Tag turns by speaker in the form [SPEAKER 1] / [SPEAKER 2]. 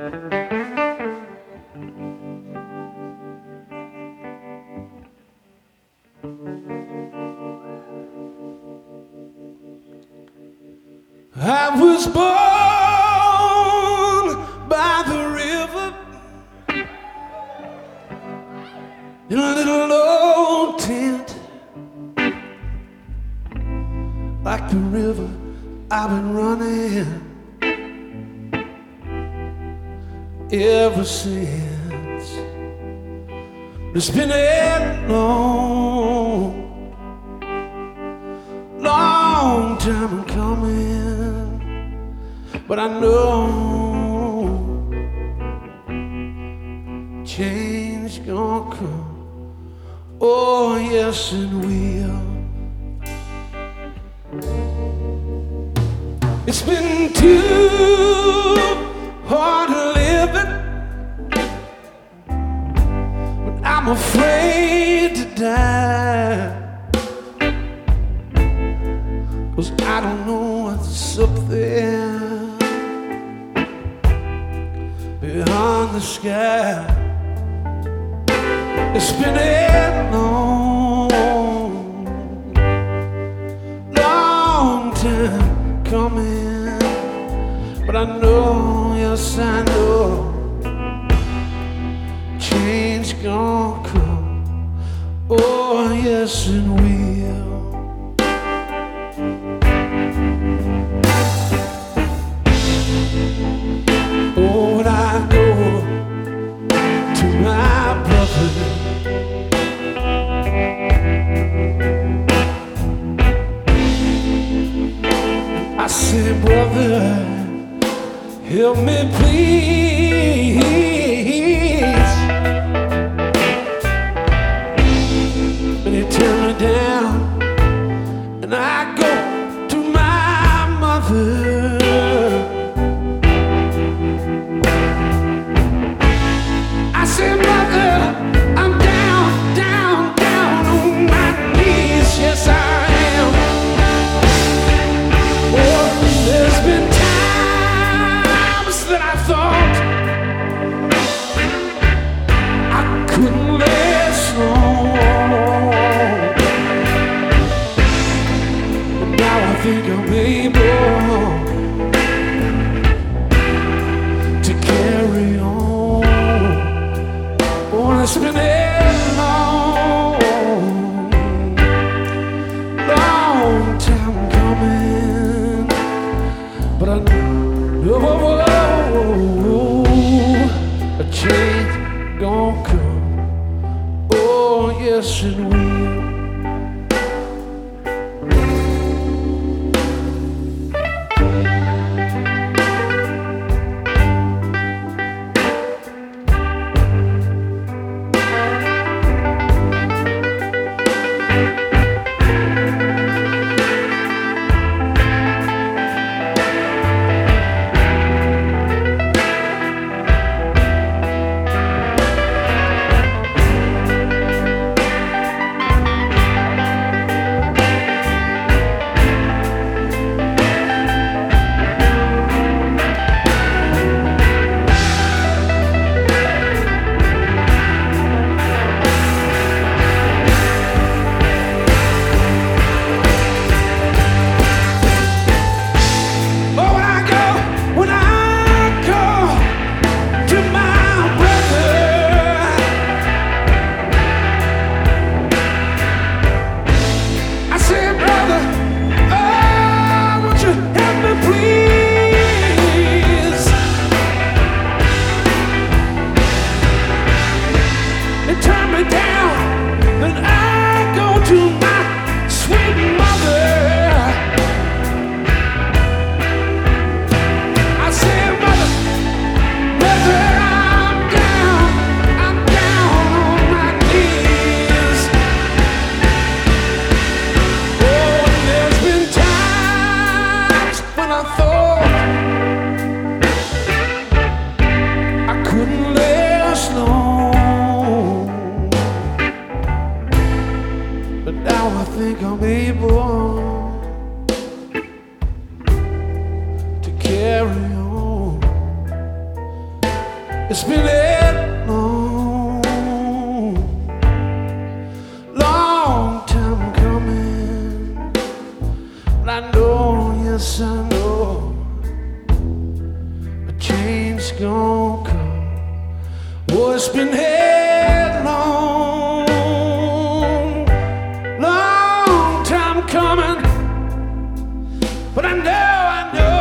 [SPEAKER 1] I was born by the river in a little old tent. Like the river, I've been running ever since. It's been a long time coming, but I know change gonna come. Oh yes, it will. It's been too hard living, but I'm afraid to die, 'cause I don't know what's up there beyond the sky. It's been a long time coming, but I know, yes I know, change gonna come. Oh yes it will. Oh, when I go to my brother, I say, brother, help me please. And he turned me down, and I go to my mother. I say, mother, I'm down, down, down on my knees. Yes, I am. Oh, there's been times that I thought I couldn't last long, but now I think I'm able to carry on. Oh, it's been a long time coming, but I know a change gon' come. Oh yes it will. It's been a long time coming. And I know, yes I know, a change gonna come. Oh, it's been a long time coming. But I know